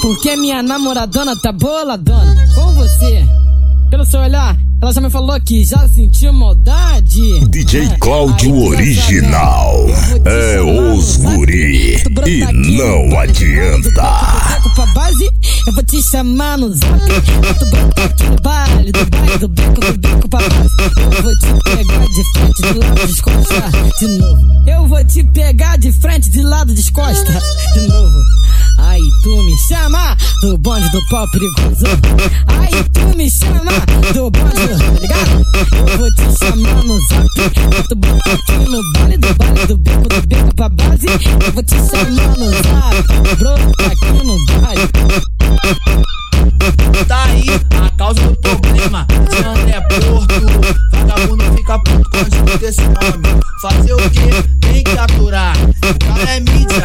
Porque minha namoradona tá boladona com você. Pelo seu olhar, ela já me falou que já sentiu maldade. DJ Cláudio Original é os guri e não adianta. Pra base, eu vou te chamar no zap. Tu brota aqui no baile, do beco pra base. Eu vou te pegar de frente, de lado, descosta de novo. Eu vou te pegar de frente, de lado, descosta de novo. Aí tu me chama do bonde do pau perigoso. Aí tu me chama do bonde, tá ligado? Eu vou te chamar no zap. Tu brota aqui no baile, do beco pra base. Eu vou te chamar no zap. Brota aqui no baile. Tá aí a causa do problema. Se André Porto, vagabundo fica puto com o tipo desse nome. Fazer o que? Tem que aturar. O cara é mídia.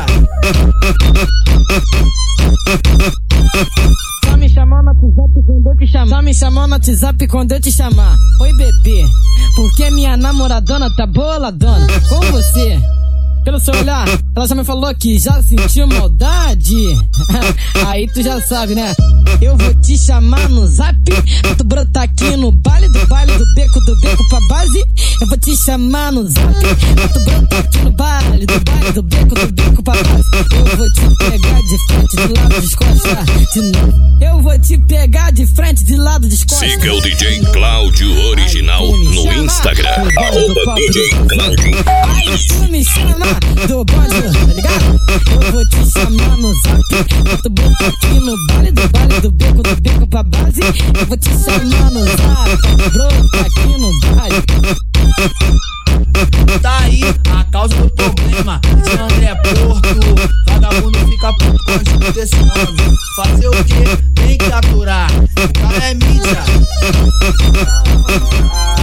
Só me chamar no WhatsApp quando eu te chamar. Só me chamar no WhatsApp quando eu te chamar. Oi, bebê, porque minha namoradona tá boladona com você. Pelo seu olhar, ela já me falou que já sentiu maldade. Aí tu já sabe, né? Eu vou te chamar no zap. Tu brotar aqui no baile, do beco pra base. Eu vou te chamar no zap. Tu brotar aqui no baile, do beco pra base. Eu vou te pegar de frente, de lado, descosta de novo. Eu vou te pegar de frente, de lado, descosta. Siga o DJ Cláudio Original no Instagram, @DJ Cláudio. Aí tu me chama do bonde, tá ligado? Eu vou te chamar no zap. Tu brota aqui no baile, do beco pra base. Eu vou te chamar no zap. Brota aqui no baile. Tá aí a causa do problema. Se André Porto, vagabundo fica puto com o tipo desse nome. Fazer o que? Tem que aturar. O cara é mídia.